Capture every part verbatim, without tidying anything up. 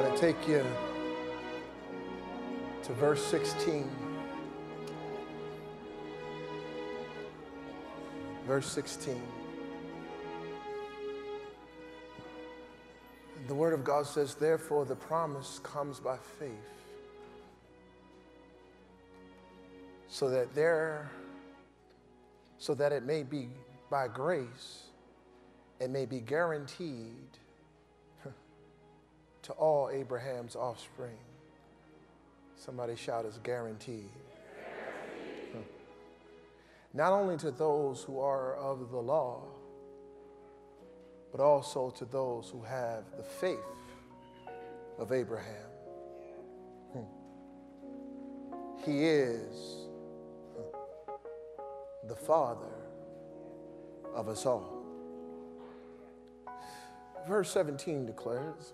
I take you to verse sixteen. Verse sixteen. The Word of God says, therefore the promise comes by faith, so that there, so that it may be by grace, it may be guaranteed to all Abraham's offspring. Somebody shout, it's guaranteed. Guaranteed. Not only to those who are of the law, but also to those who have the faith of Abraham. Hmm. He is the father of us all. Verse seventeen declares,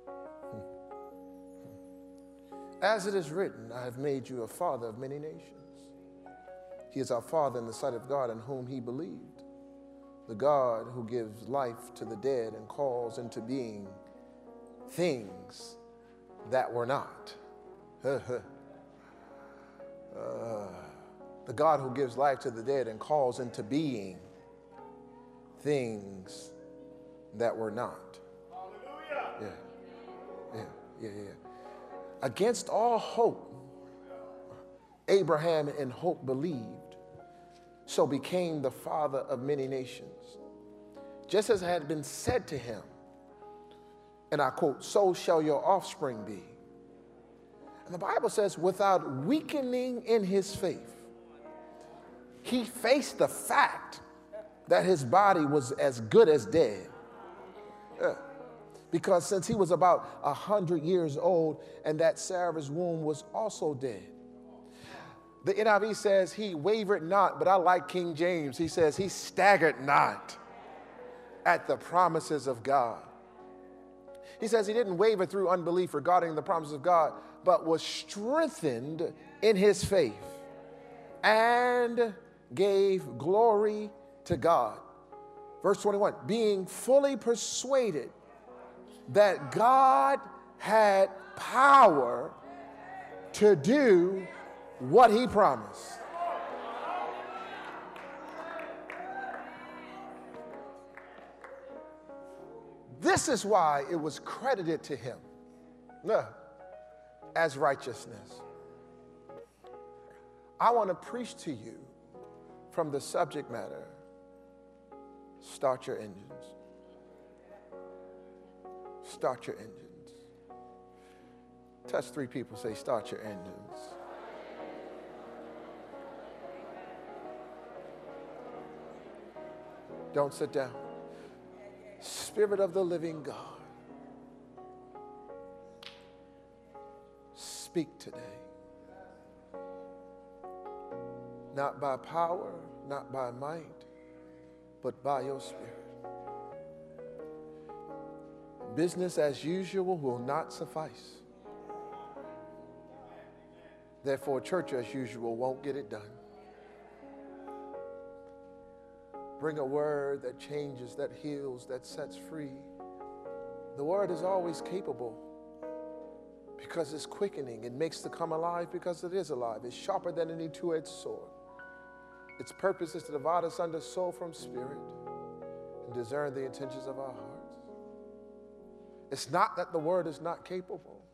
as it is written, I have made you a father of many nations. He is our father in the sight of God in whom he believed, the God who gives life to the dead and calls into being things that were not. uh, the God who gives life to the dead and calls into being things that were not. Hallelujah. Yeah, yeah, yeah, yeah. Against all hope, Abraham in hope believed, so became the father of many nations. Just as had been said to him, and I quote, so shall your offspring be. And the Bible says, without weakening in his faith, he faced the fact that his body was as good as dead. Yeah. Because since he was about a hundred years old, and that Sarah's womb was also dead. The N I V says he wavered not, but I like King James. He says he staggered not at the promises of God. He says he didn't waver through unbelief regarding the promises of God, but was strengthened in his faith and gave glory to God. Verse twenty-one, being fully persuaded that God had power to do what he promised. This is why it was credited to him no, as righteousness. I want to preach to you from the subject matter, start your engines. Start your engines. Touch three people, say, start your engines. Don't sit down. Spirit of the living God, speak today. Not by power, not by might, but by your Spirit. Business as usual will not suffice. Therefore, church as usual won't get it done. Bring a word that changes, that heals, that sets free. The word is always capable because it's quickening. It makes to come alive because it is alive. It's sharper than any two-edged sword. Its purpose is to divide us under soul from spirit and discern the intentions of our hearts. It's not that the word is not capable.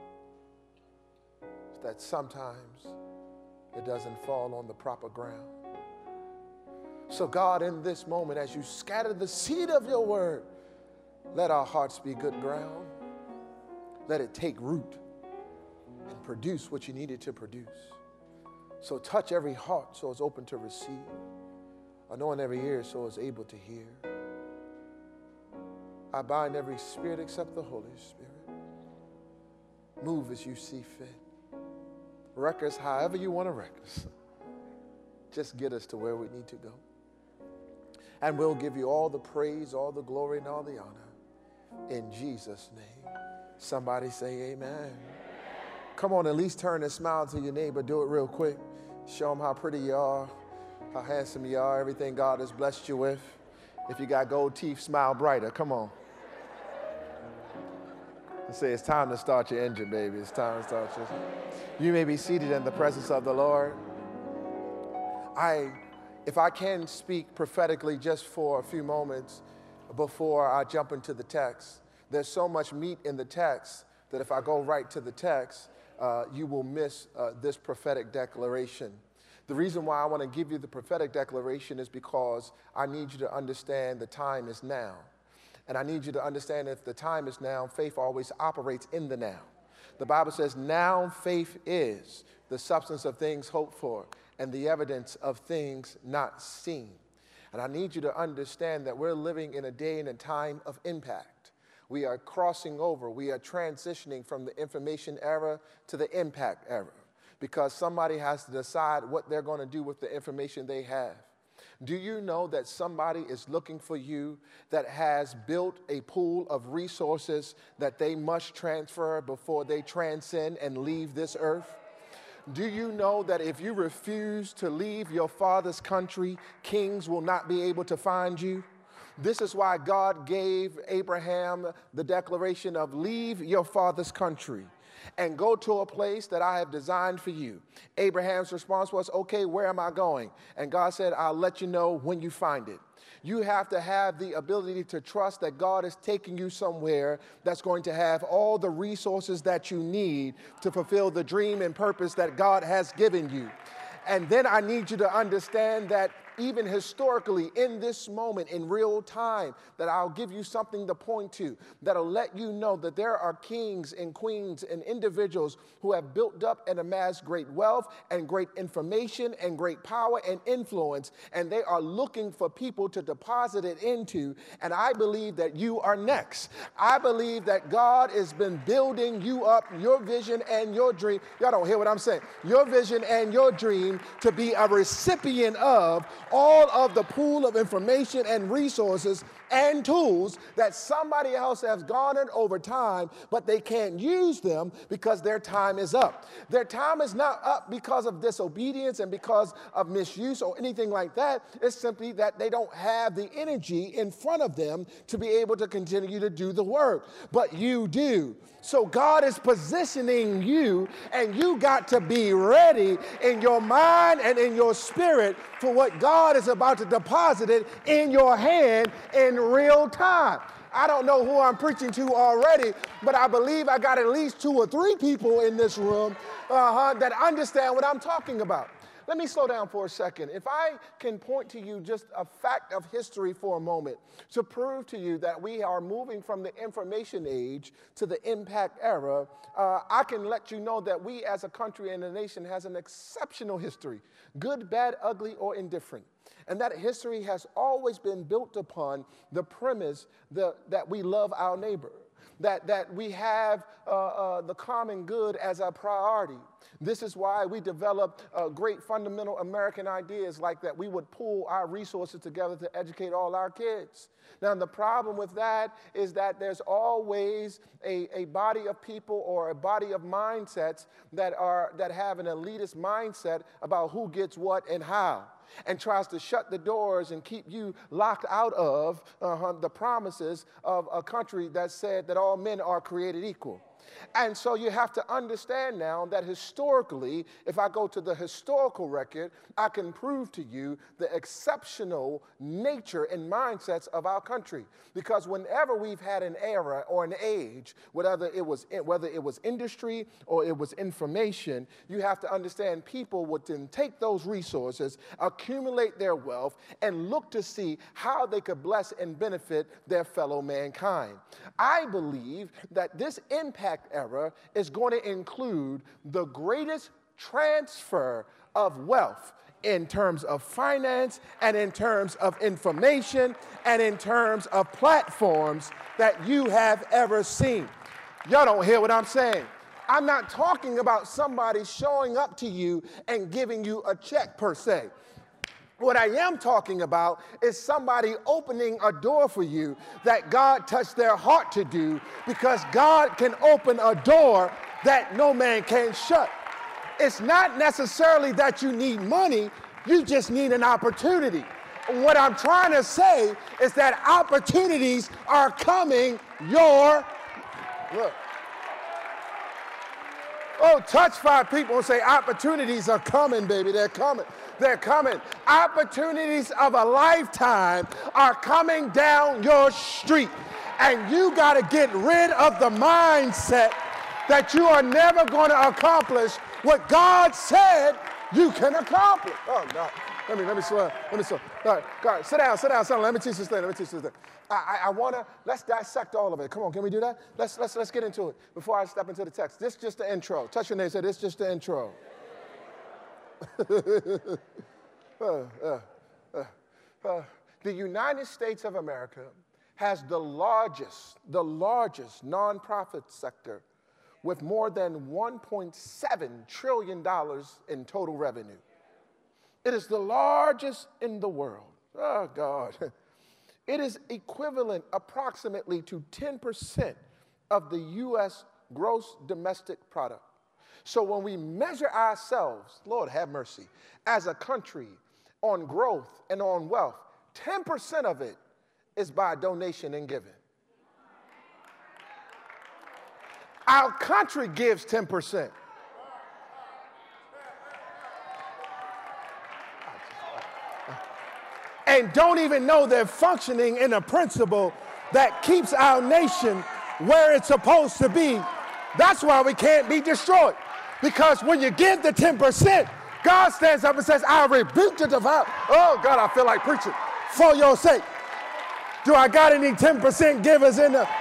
It's that sometimes it doesn't fall on the proper ground. So God, in this moment, as you scatter the seed of your word, let our hearts be good ground. Let it take root and produce what you need it to produce. So touch every heart so it's open to receive. Anoint every ear so it's able to hear. I bind every spirit except the Holy Spirit. Move as you see fit. Wreck us however you want to wreck us. Just get us to where we need to go. And we'll give you all the praise, all the glory, and all the honor. In Jesus' name. Somebody say amen. Amen. Come on, at least turn and smile to your neighbor. Do it real quick. Show them how pretty you are, how handsome you are, everything God has blessed you with. If you got gold teeth, smile brighter. Come on. Say, it's time to start your engine, baby. It's time to start your... You may be seated in the presence of the Lord. I, if I can speak prophetically just for a few moments before I jump into the text, there's so much meat in the text that if I go right to the text, uh, you will miss uh, this prophetic declaration. The reason why I want to give you the prophetic declaration is because I need you to understand the time is now. And I need you to understand if the time is now, faith always operates in the now. The Bible says, now faith is the substance of things hoped for and the evidence of things not seen. And I need you to understand that we're living in a day and a time of impact. We are crossing over. We are transitioning from the information era to the impact era because somebody has to decide what they're going to do with the information they have. Do you know that somebody is looking for you that has built a pool of resources that they must transfer before they transcend and leave this earth? Do you know that if you refuse to leave your father's country, kings will not be able to find you? This is why God gave Abraham the declaration of leave your father's country and go to a place that I have designed for you. Abraham's response was, okay, where am I going? And God said, I'll let you know when you find it. You have to have the ability to trust that God is taking you somewhere that's going to have all the resources that you need to fulfill the dream and purpose that God has given you. And then I need you to understand that even historically, in this moment, in real time, that I'll give you something to point to that'll let you know that there are kings and queens and individuals who have built up and amassed great wealth and great information and great power and influence, and they are looking for people to deposit it into, and I believe that you are next. I believe that God has been building you up, your vision and your dream. Y'all don't hear what I'm saying. Your vision and your dream to be a recipient of all of the pool of information and resources and tools that somebody else has garnered over time, but they can't use them because their time is up. Their time is not up because of disobedience and because of misuse or anything like that. It's simply that they don't have the energy in front of them to be able to continue to do the work, but you do. So God is positioning you, and you got to be ready in your mind and in your spirit for what God is about to deposit it in your hand in real time. I don't know who I'm preaching to already, but I believe I got at least two or three people in this room uh-huh, that understand what I'm talking about. Let me slow down for a second. If I can point to you just a fact of history for a moment to prove to you that we are moving from the information age to the impact era, uh, I can let you know that we as a country and a nation has an exceptional history, good, bad, ugly, or indifferent. And that history has always been built upon the premise the, that we love our neighbor, that, that we have uh, uh, the common good as a priority. This is why we developed uh, great fundamental American ideas like that we would pool our resources together to educate all our kids. Now, the problem with that is that there's always a, a body of people or a body of mindsets that, are, that have an elitist mindset about who gets what and how, and tries to shut the doors and keep you locked out of uh, the promises of a country that said that all men are created equal. And so you have to understand now that historically, if I go to the historical record, I can prove to you the exceptional nature and mindsets of our country. Because whenever we've had an era or an age, whether it was, whether it was industry or it was information, you have to understand people would then take those resources, accumulate their wealth, and look to see how they could bless and benefit their fellow mankind. I believe that this impact era is going to include the greatest transfer of wealth in terms of finance and in terms of information and in terms of platforms that you have ever seen. Y'all don't hear what I'm saying. I'm not talking about somebody showing up to you and giving you a check per se. What I am talking about is somebody opening a door for you that God touched their heart to do, because God can open a door that no man can shut. It's not necessarily that you need money, you just need an opportunity. What I'm trying to say is that opportunities are coming your, look, Oh, touch five people and say, opportunities are coming, baby. They're coming. They're coming. Opportunities of a lifetime are coming down your street. And you got to get rid of the mindset that you are never going to accomplish what God said you can accomplish. Oh, God. Let me, let me slow, let me slow. All right, all right, sit down, sit down, sit down. Let me teach this thing, let me teach this thing. I, I, I want to, let's dissect all of it. Come on, can we do that? Let's, let's, let's get into it before I step into the text. This is just the intro. Touch your name and say, this is just the intro. uh, uh, uh, uh, the United States of America has the largest, the largest nonprofit sector with more than one point seven trillion dollars in total revenue. It is the largest in the world. Oh, God. It is equivalent approximately to ten percent of the U S gross domestic product. So when we measure ourselves, Lord have mercy, as a country on growth and on wealth, ten percent of it is by donation and giving. Our country gives ten percent. And don't even know they're functioning in a principle that keeps our nation where it's supposed to be. That's why we can't be destroyed. Because when you give the ten percent, God stands up and says, I rebuke the devourer. Oh, God, I feel like preaching. For your sake. Do I got any ten percent givers in the...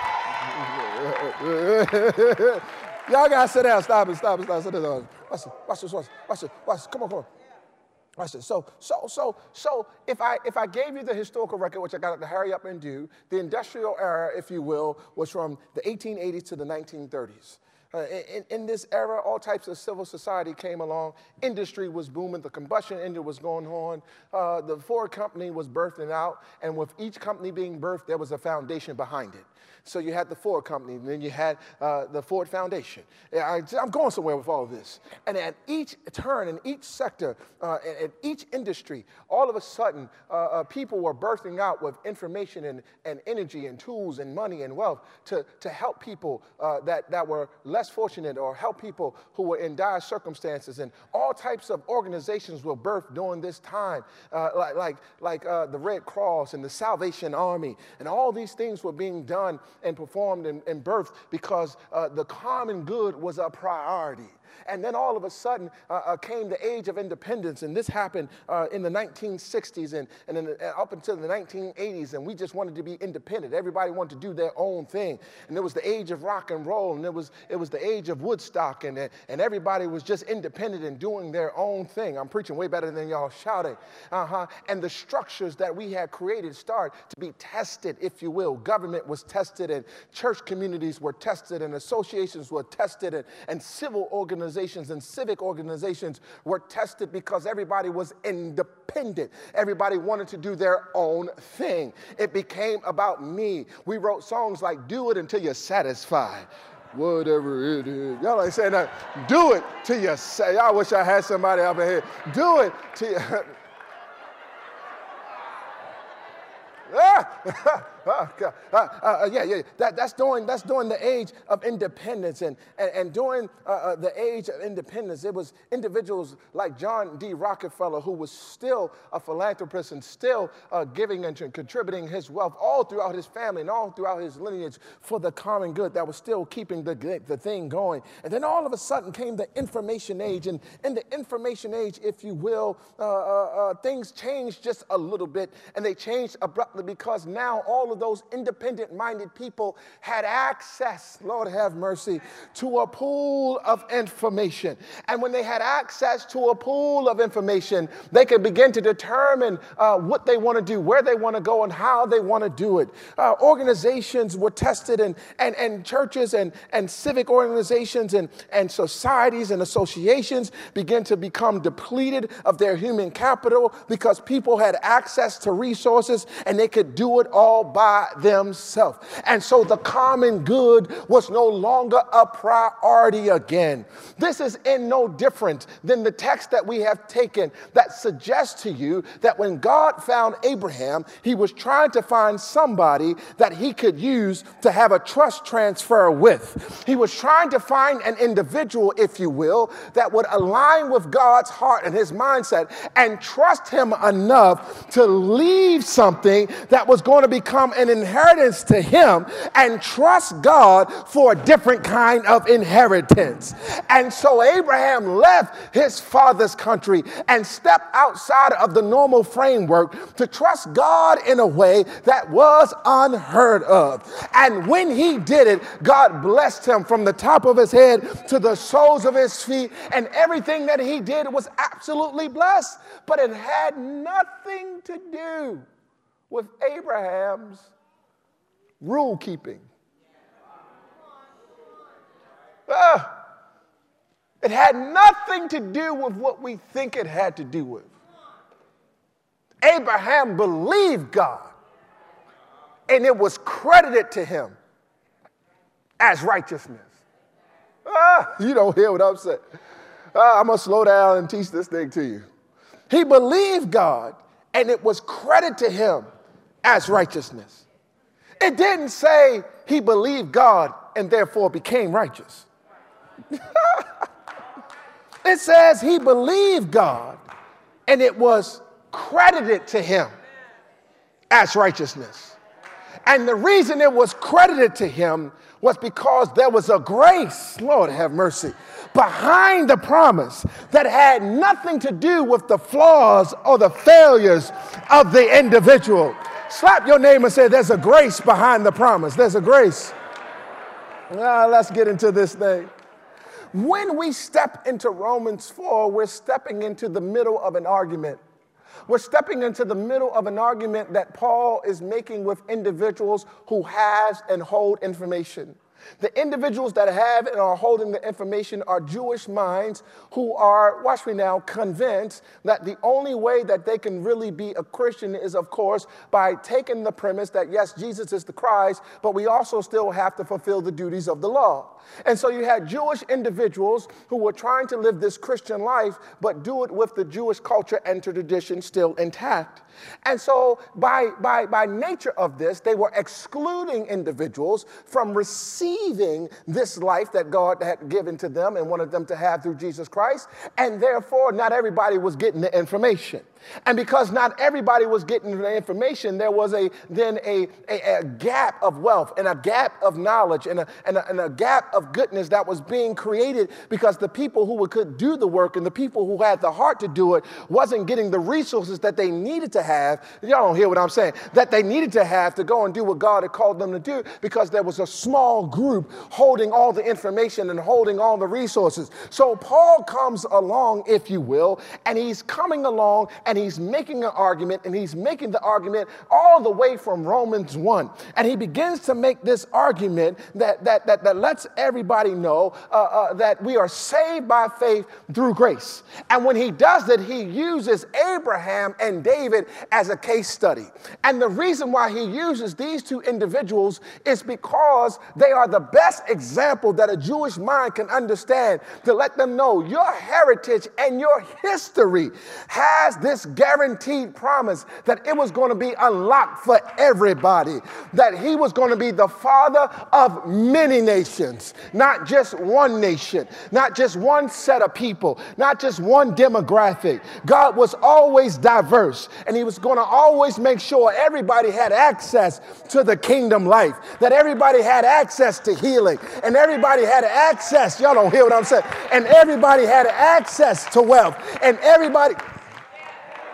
Y'all got to sit down. Stop it, stop it, stop it. Sit down. Watch this, watch this, watch this, watch this, watch this. Come on, come on. Watch this. So, so, so, so if I, if I gave you the historical record, which I got to hurry up and do, the industrial era, if you will, was from the eighteen eighties to the nineteen thirties. Uh, in, in this era, all types of civil society came along. Industry was booming. The combustion engine was going on. Uh, the Ford company was birthing out. And with each company being birthed, there was a foundation behind it. So you had the Ford company, and then you had uh, the Ford Foundation. I, I'm going somewhere with all of this. And at each turn, in each sector, uh, in each industry, all of a sudden, uh, uh, people were birthing out with information and, and energy and tools and money and wealth to, to help people uh, that, that were less fortunate or help people who were in dire circumstances. And all types of organizations were birthed during this time, uh, like, like, like uh, the Red Cross and the Salvation Army. And all these things were being done and performed and, and birthed because uh, the common good was a priority. And then all of a sudden uh, uh, came the age of independence, and this happened uh, in the nineteen sixties and, and, in the, up until the nineteen eighties, and we just wanted to be independent. Everybody wanted to do their own thing. And it was the age of rock and roll, and it was, it was the age of Woodstock, and, and everybody was just independent and doing their own thing. I'm preaching way better than y'all shouting. Uh-huh. And the structures that we had created started to be tested, if you will. Government was tested, and church communities were tested, and associations were tested, and, and civil organizations and civic organizations were tested because everybody was independent. Everybody wanted to do their own thing. It became about me. We wrote songs like "Do It Until You're Satisfied." Whatever it is. Y'all ain't saying that. Do it till you say. I wish I had somebody up in here. Do it till you. Ah! Uh, uh, uh, yeah, yeah. That, that's during that's during the age of independence, and and, and during uh, uh, the age of independence, it was individuals like John D. Rockefeller, who was still a philanthropist and still uh, giving and contributing his wealth all throughout his family and all throughout his lineage for the common good, that was still keeping the the thing going. And then all of a sudden came the information age, and in the information age, if you will, uh, uh, uh, things changed just a little bit, and they changed abruptly because now all of those independent-minded people had access, Lord have mercy, to a pool of information. And when they had access to a pool of information, they could begin to determine uh, what they want to do, where they want to go, and how they want to do it. Uh, organizations were tested, and, and, and churches and, and civic organizations and, and societies and associations began to become depleted of their human capital because people had access to resources and they could do it all by by themselves. And so the common good was no longer a priority again. This is in no different than the text that we have taken that suggests to you that when God found Abraham, he was trying to find somebody that he could use to have a trust transfer with. He was trying to find an individual, if you will, that would align with God's heart and his mindset and trust him enough to leave something that was going to become an inheritance to him and trust God for a different kind of inheritance. And so Abraham left his father's country and stepped outside of the normal framework to trust God in a way that was unheard of. And when he did it, God blessed him from the top of his head to the soles of his feet, and everything that he did was absolutely blessed. But it had nothing to do with Abraham's rule keeping. Uh, it had nothing to do with what we think it had to do with. Abraham believed God, and it was credited to him as righteousness. Ah, you don't hear what I'm saying. Ah, I'm going to slow down and teach this thing to you. He believed God, and it was credited to him as righteousness. It didn't say he believed God and therefore became righteous. It says he believed God, and it was credited to him as righteousness. And the reason it was credited to him was because there was a grace, Lord have mercy, behind the promise that had nothing to do with the flaws or the failures of the individual. Slap your neighbor and say, there's a grace behind the promise. There's a grace. Now, let's get into this thing. When we step into Romans four, we're stepping into the middle of an argument. We're stepping into the middle of an argument that Paul is making with individuals who have and hold information. The individuals that have and are holding the information are Jewish minds who are, watch me now, convinced that the only way that they can really be a Christian is, of course, by taking the premise that, yes, Jesus is the Christ, but we also still have to fulfill the duties of the law. And so you had Jewish individuals who were trying to live this Christian life, but do it with the Jewish culture and tradition still intact. And so by, by, by nature of this, they were excluding individuals from receiving this life that God had given to them and wanted them to have through Jesus Christ. And therefore, not everybody was getting the information. And because not everybody was getting the information, there was a then a, a, a gap of wealth and a gap of knowledge and a, and, a, and a gap of goodness that was being created because the people who could do the work and the people who had the heart to do it wasn't getting the resources that they needed to have. Y'all don't hear what I'm saying. That they needed to have to go and do what God had called them to do because there was a small group holding all the information and holding all the resources. So Paul comes along, if you will, and he's coming along and he's making an argument, and he's making the argument all the way from Romans one. And he begins to make this argument that, that, that, that lets everybody know uh, uh, that we are saved by faith through grace. And when he does it, he uses Abraham and David as a case study. And the reason why he uses these two individuals is because they are the best example that a Jewish mind can understand to let them know your heritage and your history has this guaranteed promise that it was going to be unlocked for everybody, that he was going to be the father of many nations, not just one nation, not just one set of people, not just one demographic. God was always diverse, and he was going to always make sure everybody had access to the kingdom life, that everybody had access to healing, and everybody had access, y'all don't hear what I'm saying, and everybody had access to wealth, and everybody...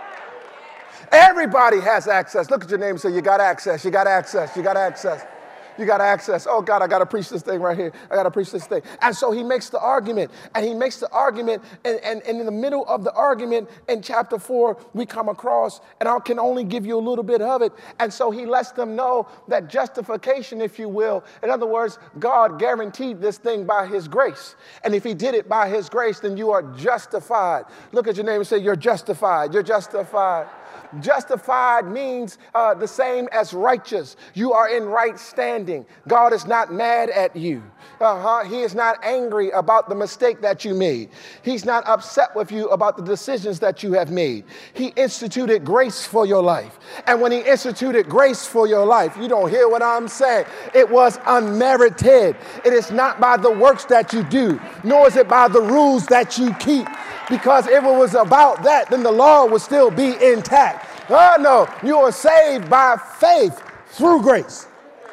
Everybody has access. Look at your name and say, you got access, you got access, you got access. You got access. Oh, God, I got to preach this thing right here. I got to preach this thing. And so he makes the argument, and he makes the argument, and, and, and in the middle of the argument in chapter four, we come across, and I can only give you a little bit of it. And so he lets them know that justification, if you will, in other words, God guaranteed this thing by his grace. And if he did it by his grace, then you are justified. Look at your neighbor and say, you're justified. You're justified. Justified means uh, the same as righteous. You are in right standing. God is not mad at you. Uh-huh. He is not angry about the mistake that you made. He's not upset with you about the decisions that you have made. He instituted grace for your life. And when he instituted grace for your life, you don't hear what I'm saying. It was unmerited. It is not by the works that you do, nor is it by the rules that you keep. Because if it was about that, then the law would still be intact. Oh, no, you are saved by faith through grace.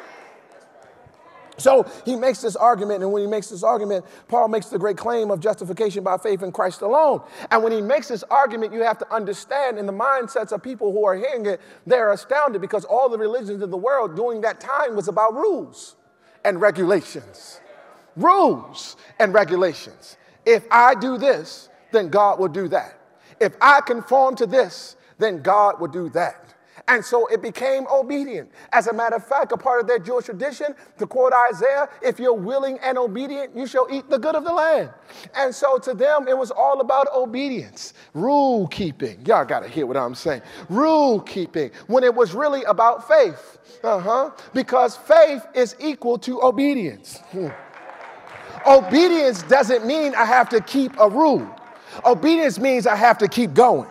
So he makes this argument, and when he makes this argument, Paul makes the great claim of justification by faith in Christ alone. And when he makes this argument, you have to understand in the mindsets of people who are hearing it, they're astounded because all the religions in the world during that time was about rules and regulations. Rules and regulations. If I do this, then God will do that. If I conform to this, then God will do that. And so it became obedient. As a matter of fact, a part of their Jewish tradition, to quote Isaiah, if you're willing and obedient, you shall eat the good of the land. And so to them, it was all about obedience, rule keeping. Y'all got to hear what I'm saying. Rule keeping, when it was really about faith. Uh-huh. Because faith is equal to obedience. Hmm. Obedience doesn't mean I have to keep a rule. Obedience means I have to keep going.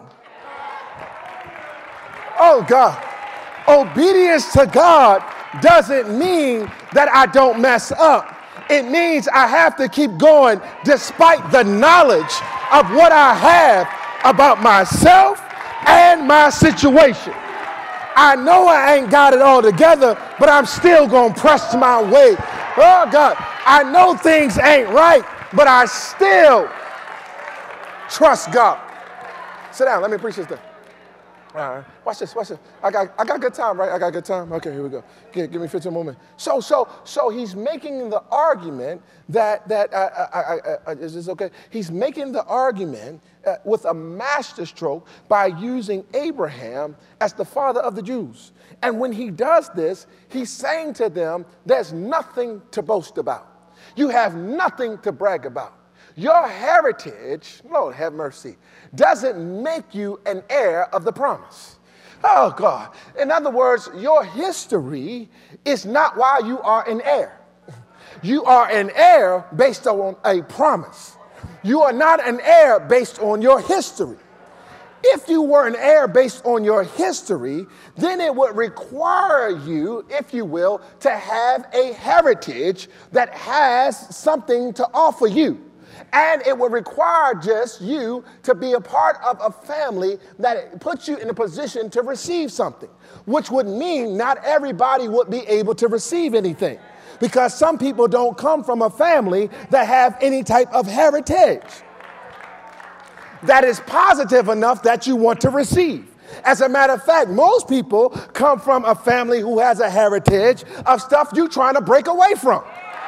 Oh, God. Obedience to God doesn't mean that I don't mess up. It means I have to keep going despite the knowledge of what I have about myself and my situation. I know I ain't got it all together, but I'm still going to press my way. Oh, God. I know things ain't right, but I still trust God. Sit down. Let me preach this thing. All right. Watch this. Watch this. I got, I got good time, right? I got good time. Okay, here we go. Give, give me fifteen more minutes. So, so, so he's making the argument that that uh, I, I, I, is this okay? He's making the argument uh, with a masterstroke by using Abraham as the father of the Jews. And when he does this, he's saying to them, "There's nothing to boast about. You have nothing to brag about. Your heritage, Lord have mercy, doesn't make you an heir of the promise." Oh, God. In other words, your history is not why you are an heir. You are an heir based on a promise. You are not an heir based on your history. If you were an heir based on your history, then it would require you, if you will, to have a heritage that has something to offer you. And it will require just you to be a part of a family that puts you in a position to receive something, which would mean not everybody would be able to receive anything, because some people don't come from a family that have any type of heritage that is positive enough that you want to receive. As a matter of fact, most people come from a family who has a heritage of stuff you're trying to break away from.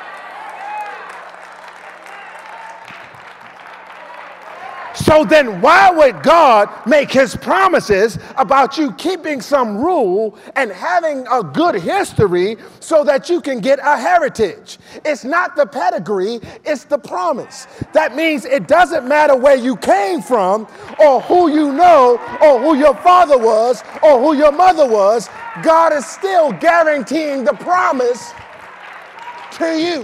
So then why would God make his promises about you keeping some rule and having a good history so that you can get a heritage? It's not the pedigree, it's the promise. That means it doesn't matter where you came from or who you know or who your father was or who your mother was. God is still guaranteeing the promise to you.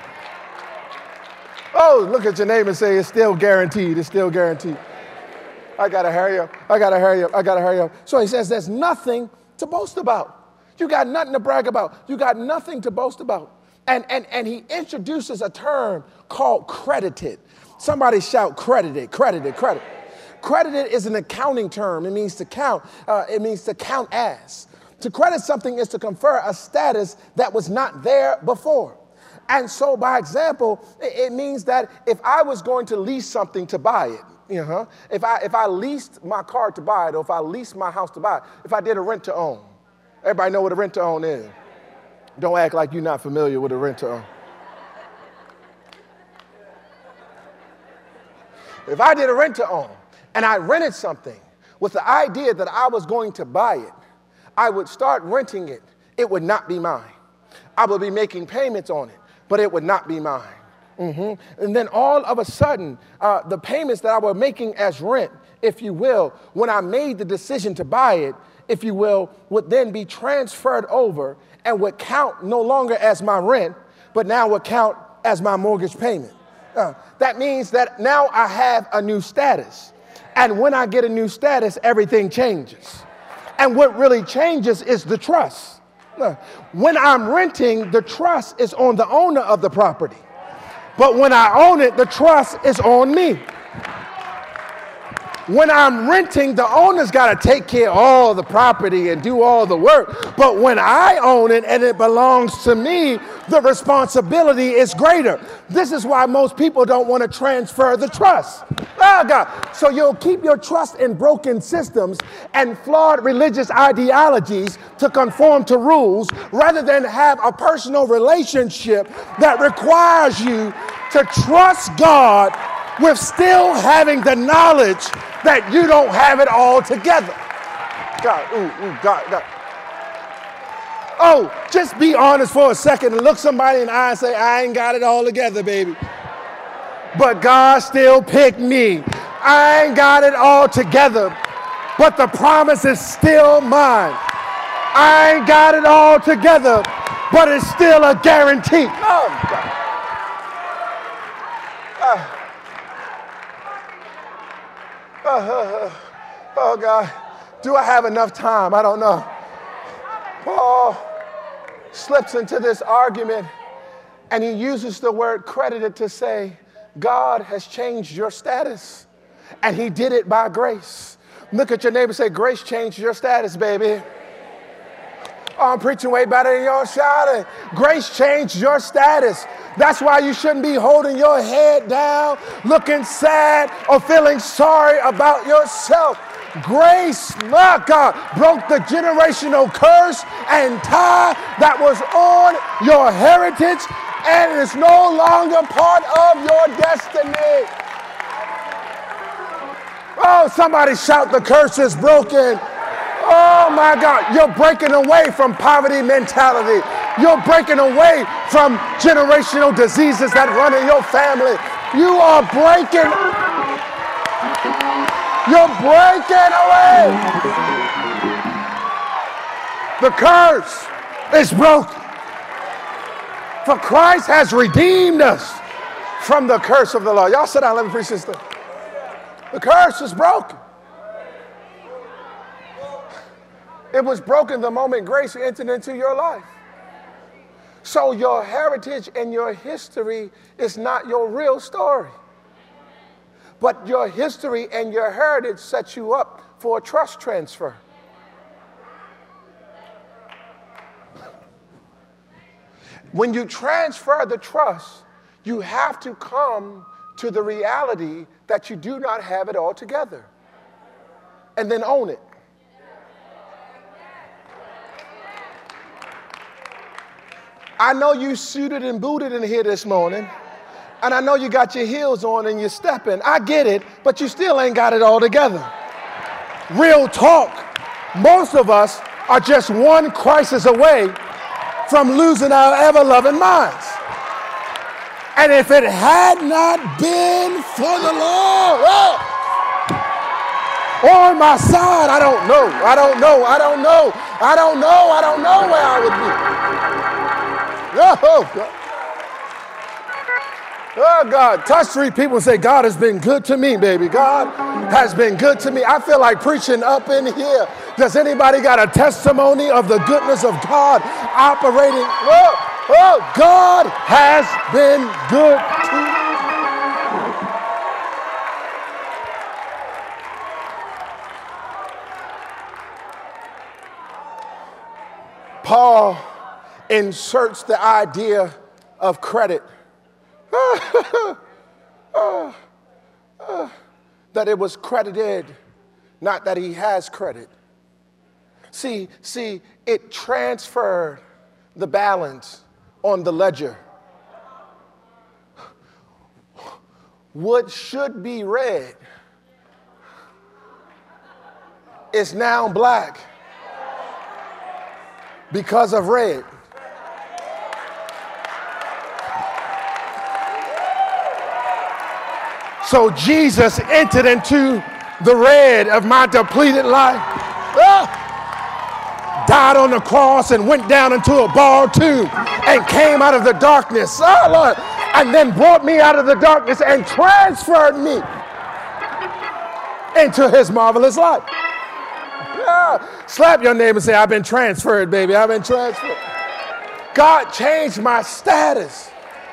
Oh, look at your neighbor and say, it's still guaranteed. It's still guaranteed. I got to hurry up. I got to hurry up. I got to hurry up. So he says there's nothing to boast about. You got nothing to brag about. You got nothing to boast about. And, and, and he introduces a term called credited. Somebody shout credited, credited, credit. Credited is an accounting term. It means to count. Uh, it means to count as. To credit something is to confer a status that was not there before. And so, by example, it means that if I was going to lease something to buy it, you know, if I if I leased my car to buy it, or if I leased my house to buy it, if I did a rent to own, everybody know what a rent to own is. Don't act like you're not familiar with a rent-to-own. If I did a rent-to-own and I rented something with the idea that I was going to buy it, I would start renting it. It would not be mine. I would be making payments on it, but it would not be mine. Mm-hmm. And then all of a sudden, uh, the payments that I was making as rent, if you will, when I made the decision to buy it, if you will, would then be transferred over and would count no longer as my rent, but now would count as my mortgage payment. Uh, that means that now I have a new status. And when I get a new status, everything changes. And what really changes is the trust. Uh, when I'm renting, the trust is on the owner of the property. But when I own it, the trust is on me. When I'm renting, the owner's got to take care of all the property and do all the work. But when I own it and it belongs to me, the responsibility is greater. This is why most people don't want to transfer the trust. Oh, God. So you'll keep your trust in broken systems and flawed religious ideologies to conform to rules rather than have a personal relationship that requires you to trust God with still having the knowledge that you don't have it all together. God, ooh, ooh, God, God. Oh, just be honest for a second and look somebody in the eye and say, I ain't got it all together, baby. But God still picked me. I ain't got it all together, but the promise is still mine. I ain't got it all together, but it's still a guarantee. Oh, God. Uh, Uh, uh, uh, oh, God, do I have enough time? I don't know. Paul slips into this argument and he uses the word credited to say, God has changed your status and he did it by grace. Look at your neighbor and say, grace changed your status, baby. Oh, I'm preaching way better than y'all shouting. Grace changed your status. That's why you shouldn't be holding your head down, looking sad, or feeling sorry about yourself. Grace, my God, broke the generational curse and tie that was on your heritage, and it is no longer part of your destiny. Oh, somebody shout, the curse is broken. Oh, my God, you're breaking away from poverty mentality. You're breaking away from generational diseases that run in your family. You are breaking. You're breaking away. The curse is broken. For Christ has redeemed us from the curse of the law. Y'all sit down, let me preach this thing. The curse is broken. It was broken the moment grace entered into your life. So your heritage and your history is not your real story. But your history and your heritage sets you up for a trust transfer. When you transfer the trust, you have to come to the reality that you do not have it all together. And then own it. I know you suited and booted in here this morning, and I know you got your heels on and you're stepping. I get it, but you still ain't got it all together. Real talk. Most of us are just one crisis away from losing our ever-loving minds. And if it had not been for the Lord oh, on my side, I don't know, I don't know, I don't know, I don't know, I don't know where I would be. Oh, God. Oh, God. Touch three people and say, God has been good to me, baby. God has been good to me. I feel like preaching up in here. Does anybody got a testimony of the goodness of God operating? Oh, oh God has been good to me. Paul inserts the idea of credit. That it was credited, not that he has credit. See, see, it transferred the balance on the ledger. What should be red is now black because of red. So Jesus entered into the red of my depleted life, ah, died on the cross and went down into a borrowed tomb and came out of the darkness, oh Lord, and then brought me out of the darkness and transferred me into his marvelous light. Yeah. Slap your neighbor and say, I've been transferred, baby. I've been transferred. God changed my status.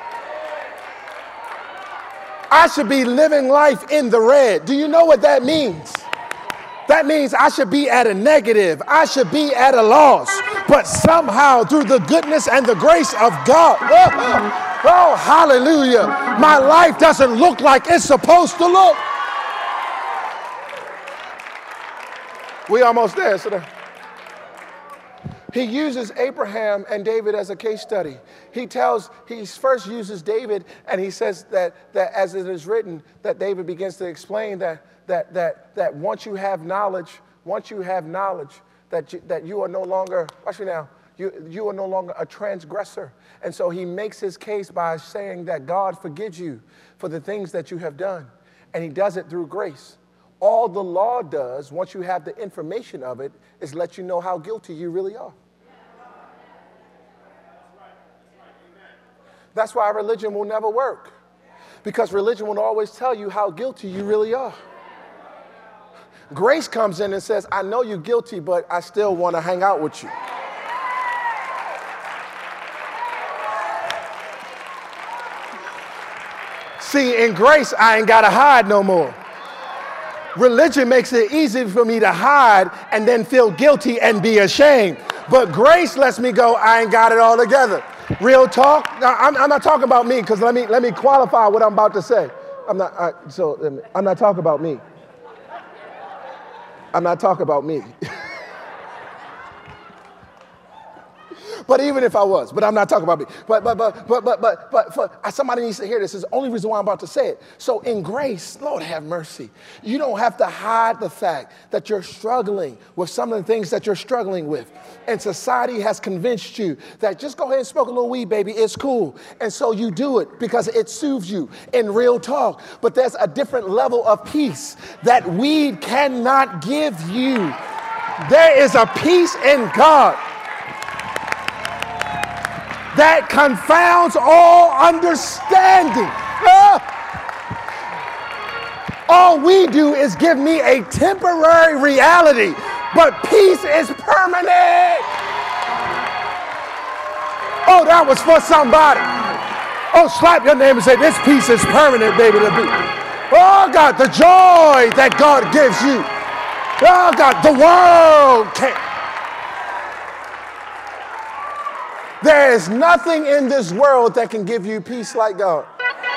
I should be living life in the red. Do you know what that means? That means I should be at a negative. I should be at a loss. But somehow, through the goodness and the grace of God, oh, oh hallelujah, my life doesn't look like it's supposed to look. We almost there. So he uses Abraham and David as a case study. He tells, he first uses David, and he says that, that as it is written, that David begins to explain that, that, that, that once you have knowledge, once you have knowledge, that you, that you are no longer, watch me now, you, you are no longer a transgressor. And so he makes his case by saying that God forgives you for the things that you have done, and he does it through grace. All the law does, once you have the information of it, is let you know how guilty you really are. That's why religion will never work. Because religion will always tell you how guilty you really are. Grace comes in and says, I know you're guilty, but I still want to hang out with you. See, in grace, I ain't got to hide no more. Religion makes it easy for me to hide and then feel guilty and be ashamed. But grace lets me go, I ain't got it all together. Real talk. Now, I'm, I'm not talking about me, because let me let me qualify what I'm about to say. I'm not. I, so I'm not talking about me. I'm not talking about me. But even if I was, but I'm not talking about me. But but but but but but but for, somebody needs to hear this. This is the only reason why I'm about to say it. So in grace, Lord have mercy. You don't have to hide the fact that you're struggling with some of the things that you're struggling with. And society has convinced you that just go ahead and smoke a little weed, baby. It's cool. And so you do it because it soothes you in real talk. But there's a different level of peace that weed cannot give you. There is a peace in God that confounds all understanding. Ah! All we do is give me a temporary reality, but peace is permanent. Oh, that was for somebody. Oh, slap your name and say, this peace is permanent, baby. Oh, God, the joy that God gives you. Oh, God, the world can't. There is nothing in this world that can give you peace like God.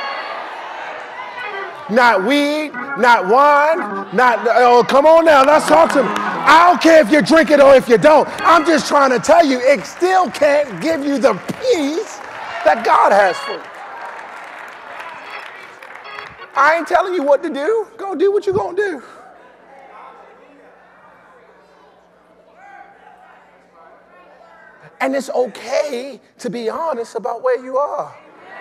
Not weed, not wine, not, oh, come on now, let's talk to me. I don't care if you drink it or if you don't. I'm just trying to tell you, it still can't give you the peace that God has for you. I ain't telling you what to do. Go do what you're going to do. And it's okay to be honest about where you are.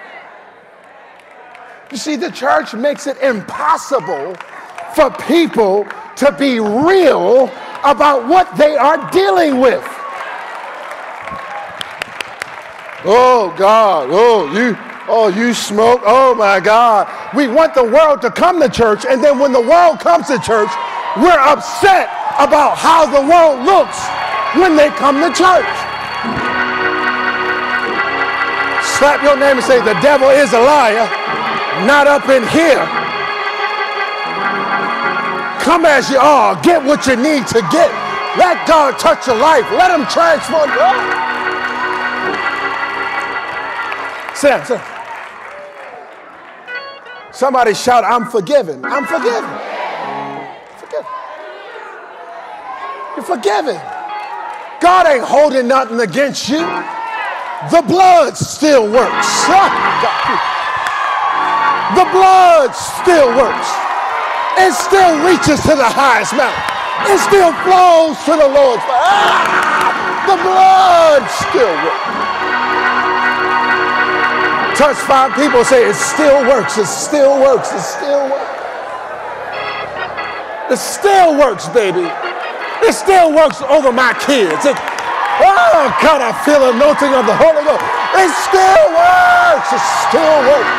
You see, the church makes it impossible for people to be real about what they are dealing with. Oh, God. Oh, you, oh, you smoke. Oh, my God. We want the world to come to church, and then when the world comes to church, we're upset about how the world looks when they come to church. Slap your name and say, the devil is a liar, not up in here. Come as you are, get what you need to get. Let God touch your life. Let him transform you. Sit down, sit down. Somebody shout, I'm forgiven. I'm forgiven. Forgiven. You're forgiven. God ain't holding nothing against you. The blood still works. The blood still works. It still reaches to the highest mountain. It still flows to the Lord's. Ah, the blood still works. Touch five people, say it still works. It still works. It still works. It still works, baby. It still works over my kids. It, oh, God, I feel the anointing of the Holy Ghost. It still works. It still works.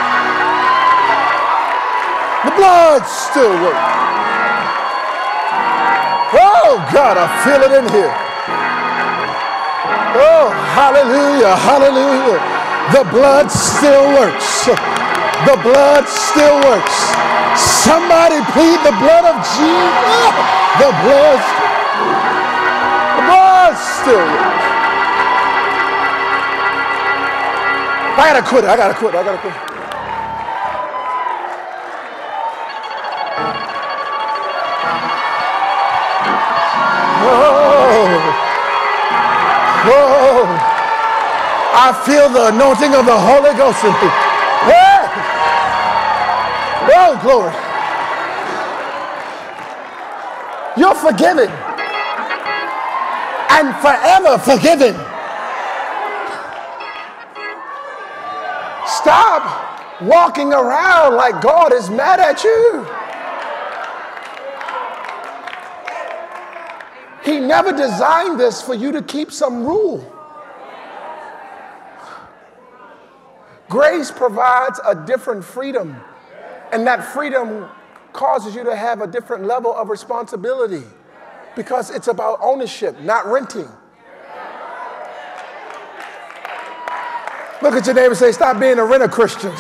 The blood still works. Oh, God, I feel it in here. Oh, hallelujah, hallelujah. The blood still works. The blood still works. Somebody plead the blood of Jesus. The blood, the blood still works. I gotta quit it. I gotta quit it. I gotta quit it. Whoa. I feel the anointing of the Holy Ghost in me. Hey. Oh, glory. You're forgiven and forever forgiven. Stop walking around like God is mad at you. He never designed this for you to keep some rule. Grace provides a different freedom, and that freedom causes you to have a different level of responsibility because it's about ownership, not renting. Look at your neighbor and say, stop being a renter Christian.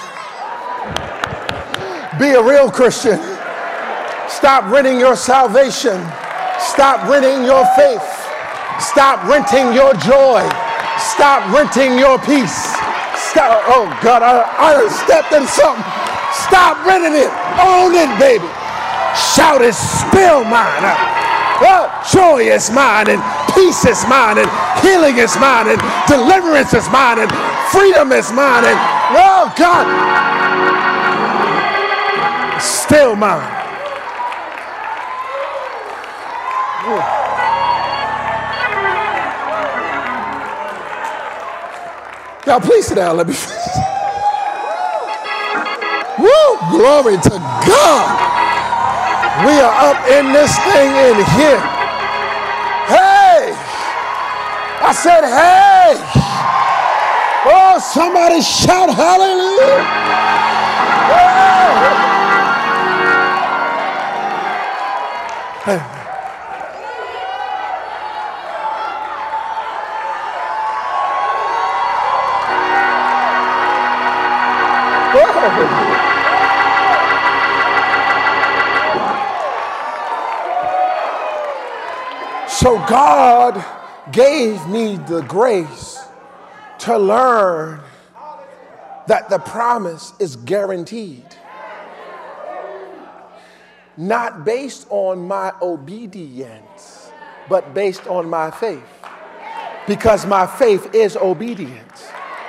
Be a real Christian. Stop renting your salvation. Stop renting your faith. Stop renting your joy. Stop renting your peace. Stop. Oh, God, I, I done stepped in something. Stop renting it. Own it, baby. Shout it, spill mine out. Oh, joy is mine, and peace is mine, and healing is mine, and deliverance is mine, and freedom is mine, and oh, God, still mine. Y'all, please sit down. Let me finish. Woo! Glory to God. We are up in this thing in here. Hey! I said, hey! Oh, somebody shout hallelujah! Hey! Hey. So God gave me the grace to learn that the promise is guaranteed, not based on my obedience, but based on my faith, because my faith is obedience.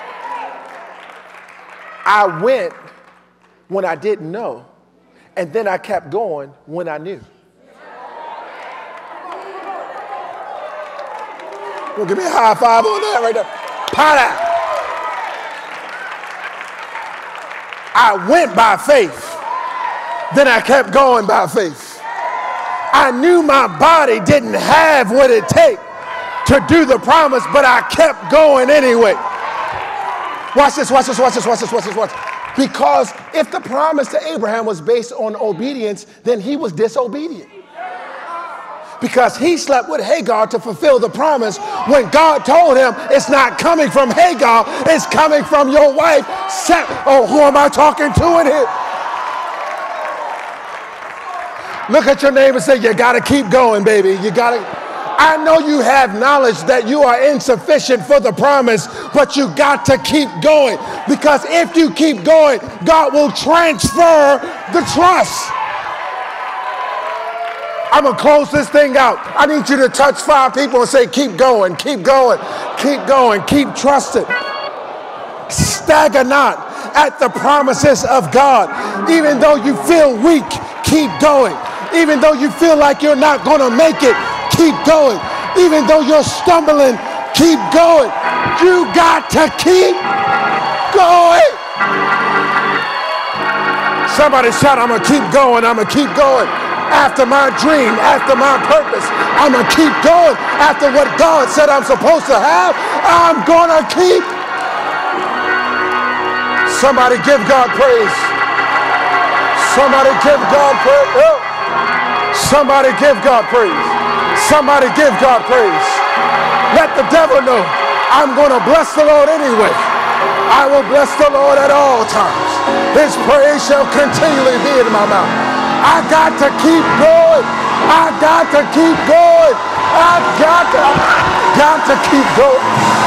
I went when I didn't know, and then I kept going when I knew. Well, give me a high five on that right there. Pow. I went by faith, then I kept going by faith. I knew my body didn't have what it takes to do the promise, but I kept going anyway. Watch this, watch this, watch this, watch this, watch this, watch this. Because if the promise to Abraham was based on obedience, then he was disobedient. Because he slept with Hagar to fulfill the promise when God told him it's not coming from Hagar, it's coming from your wife. Oh, who am I talking to in here? Look at your neighbor and say, you got to keep going, baby. You got to. I know you have knowledge that you are insufficient for the promise, but you got to keep going. Because if you keep going, God will transfer the trust. I'm going to close this thing out. I need you to touch five people and say, keep going, keep going, keep going, keep trusting. stagger not at the promises of God. Even though you feel weak, keep going. Even though you feel like you're not going to make it, keep going. Even though you're stumbling, keep going. You got to keep going. Somebody shout, I'm going to keep going. I'm going to keep going after my dream, after my purpose. I'm going to keep going after what God said I'm supposed to have. I'm going to keep. Somebody give God praise. Somebody give God praise. Oh. Somebody give God praise. Somebody give God praise. Let the devil know I'm going to bless the Lord anyway. I will bless the Lord at all times. His praise shall continually be in my mouth. I got to keep going. I got to keep going. I got to, got to keep going.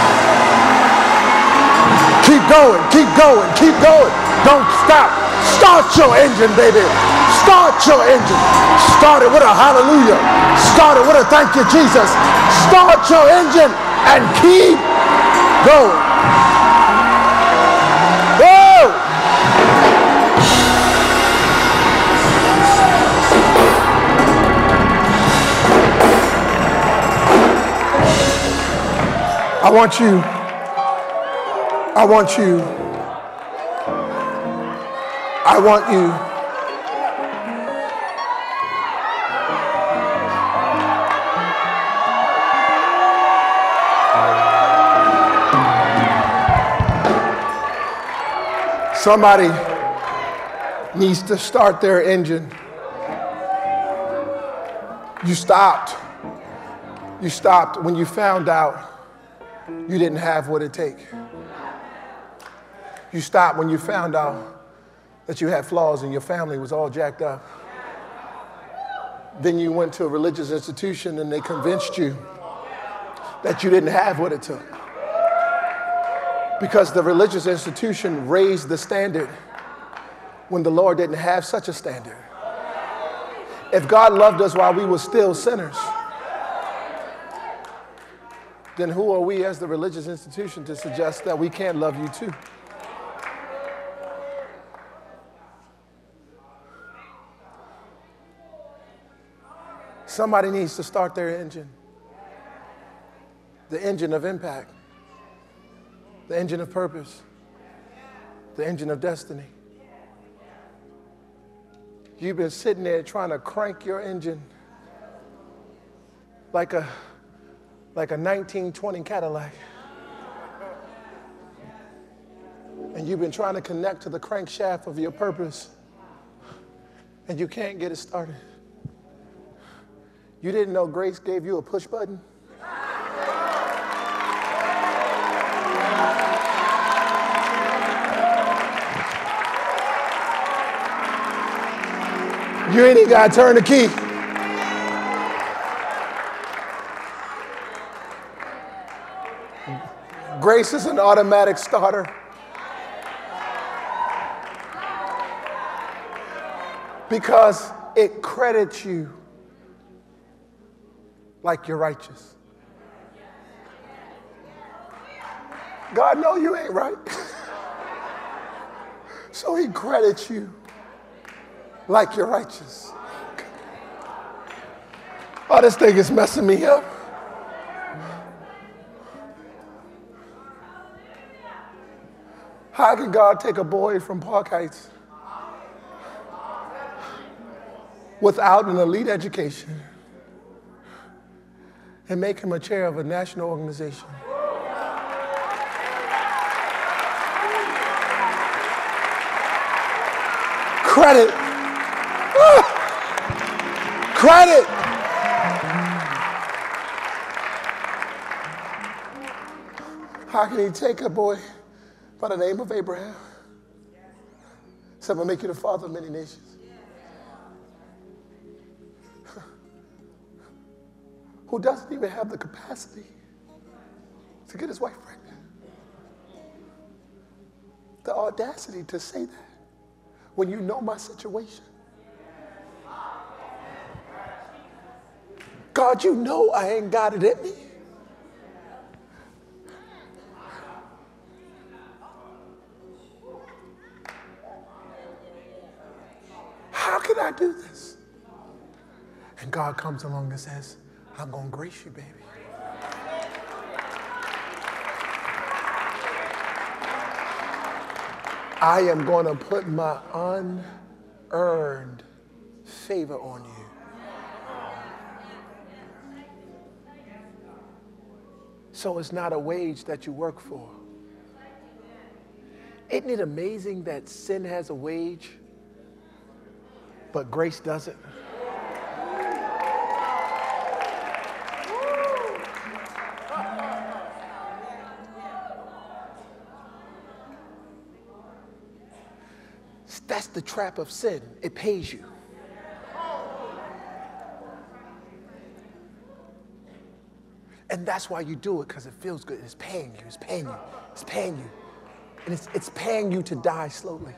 Keep going, keep going, keep going. Don't stop. Start your engine, baby. Start your engine. Start it with a hallelujah. Start it with a thank you, Jesus. Start your engine and keep going. Whoa! I want you, I want you, I want you somebody needs to start their engine. You stopped. You stopped when you found out you didn't have what it takes. You stopped when you found out that you had flaws and your family was all jacked up. Then you went to a religious institution and they convinced you that you didn't have what it took. Because the religious institution raised the standard when the Lord didn't have such a standard. If God loved us while we were still sinners, then who are we as the religious institution to suggest that we can't love you too? Somebody needs to start their engine. The engine of impact. The engine of purpose. The engine of destiny. You've been sitting there trying to crank your engine like a like a nineteen twenty Cadillac. And you've been trying to connect to the crankshaft of your purpose, and you can't get it started. You didn't know grace gave you a push button? You ain't even got to turn the key. Grace is an automatic starter. Because it credits you like you're righteous. God knows you ain't right. So he credits you like you're righteous. Oh, this thing is messing me up. How can God take a boy from Park Heights without an elite education and make him a chair of a national organization? Credit. Ah! Credit. How can he take a boy by the name of Abraham? So I'm going to make you the father of many nations. Who doesn't even have the capacity to get his wife pregnant. The audacity to say that when you know my situation. God, you know I ain't got it in me. I do this? And God comes along and says, I'm going to grace you, baby. I am going to put my unearned favor on you. So it's not a wage that you work for. Isn't it amazing that sin has a wage, but grace doesn't? That's the trap of sin. It pays you. And that's why you do it, because it feels good. It's paying you. It's paying you. It's paying you. And it's, it's paying you to die slowly.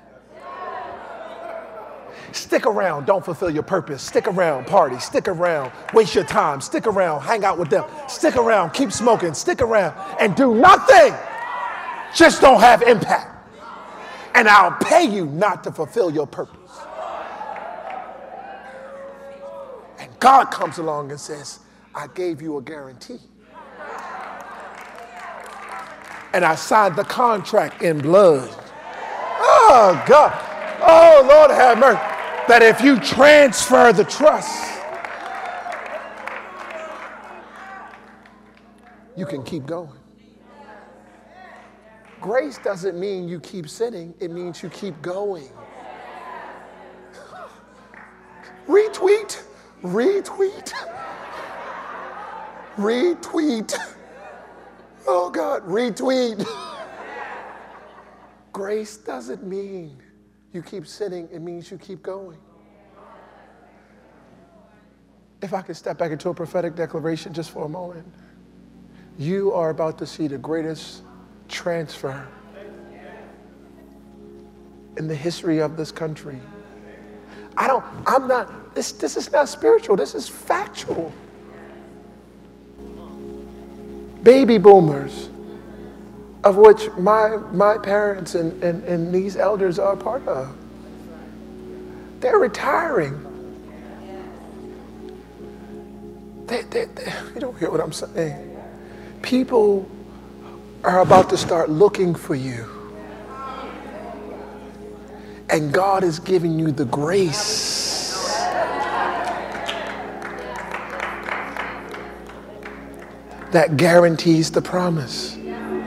Stick around. Don't fulfill your purpose. Stick around. Party. Stick around. Waste your time. Stick around. Hang out with them. Stick around. Keep smoking. Stick around. And do nothing. Just don't have impact. And I'll pay you not to fulfill your purpose. And God comes along and says, I gave you a guarantee. And I signed the contract in blood. Oh, God. Oh, Lord have mercy. That if you transfer the trust, you can keep going. Grace doesn't mean you keep sinning. It means you keep going. Retweet. Retweet. Retweet. Oh, God, retweet. Grace doesn't mean you keep sinning. It means you keep going. If I could step back into a prophetic declaration just for a moment. You are about to see the greatest transfer in the history of this country. I don't, I'm not, this, this is not spiritual. This is factual. Baby boomers, of which my, my parents and, and, and these elders are a part of, they're retiring. They, they, they, you don't hear what I'm saying. People are about to start looking for you. And God is giving you the grace that guarantees the promise.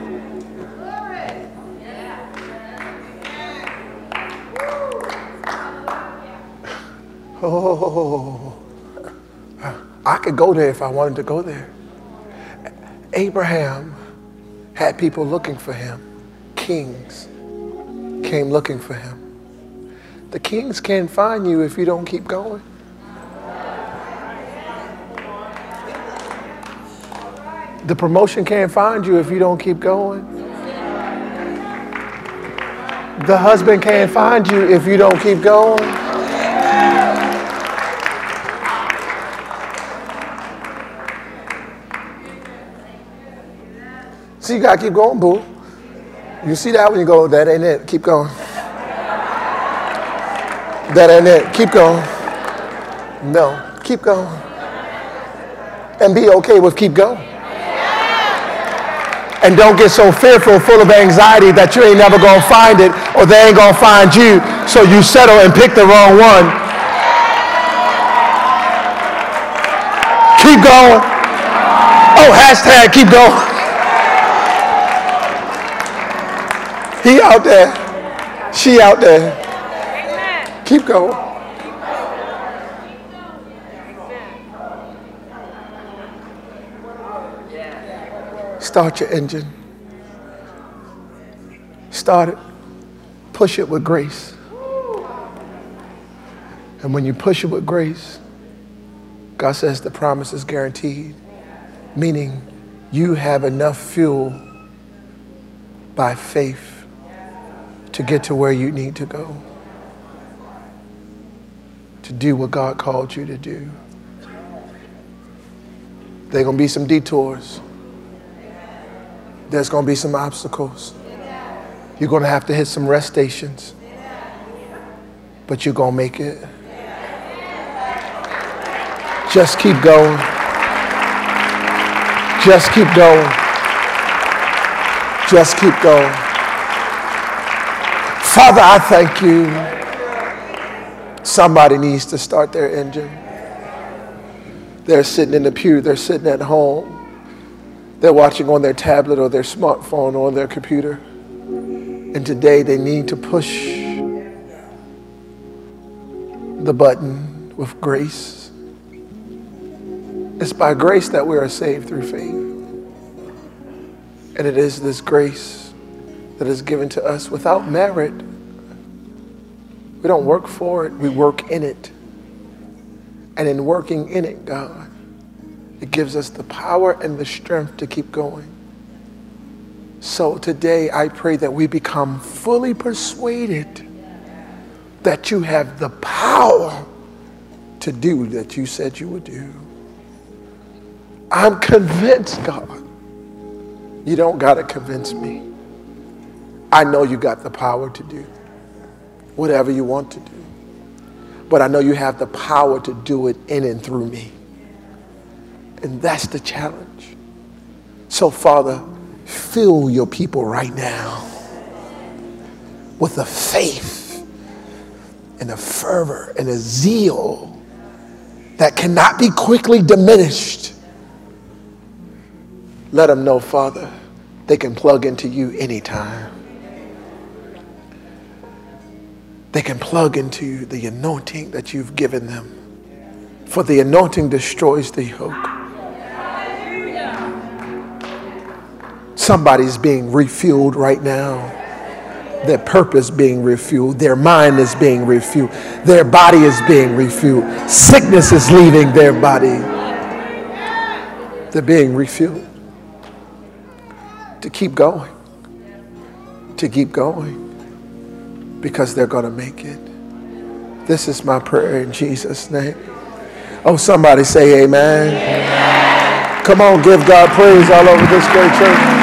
Oh, I could go there if I wanted to go there. Abraham had people looking for him. Kings came looking for him. The kings can't find you if you don't keep going. The promotion can't find you if you don't keep going. The husband can't find you if you don't keep going. So you gotta keep going, boo. You see that when you go, that ain't it. Keep going. That ain't it. Keep going. No, keep going. And be okay with keep going. And don't get so fearful, full of anxiety that you ain't never gonna find it or they ain't gonna find you, so you settle and pick the wrong one. Keep going. Oh, hashtag keep going. He out there. She out there. Amen. Keep going. Start your engine. Start it. Push it with grace. And when you push it with grace, God says the promise is guaranteed, meaning you have enough fuel by faith to get to where you need to go, to do what God called you to do. There are going to be some detours. There's going to be some obstacles. You're going to have to hit some rest stations. But you're going to make it. Just keep going. Just keep going. Just keep going. Father, I thank you. Somebody needs to start their engine. They're sitting in the pew. They're sitting at home. They're watching on their tablet or their smartphone or their computer. And today they need to push the button with grace. It's by grace that we are saved through faith. And it is this grace that is given to us without merit. We don't work for it, we work in it. And in working in it, God, it gives us the power and the strength to keep going. So today I pray that we become fully persuaded that you have the power to do that you said you would do. I'm convinced, God. You don't got to convince me. I know you got the power to do whatever you want to do. But I know you have the power to do it in and through me. And that's the challenge. So, Father, fill your people right now with a faith and a fervor and a zeal that cannot be quickly diminished. Let them know, Father, they can plug into you anytime. They can plug into the anointing that you've given them. For the anointing destroys the yoke. Somebody's being refueled right now. Their purpose being refueled. Their mind is being refueled. Their body is being refueled. Sickness is leaving their body. They're being refueled. To keep going. To keep going. Because they're going to make it. This is my prayer in Jesus' name. Oh, somebody say amen. Amen. Come on, give God praise all over this great church.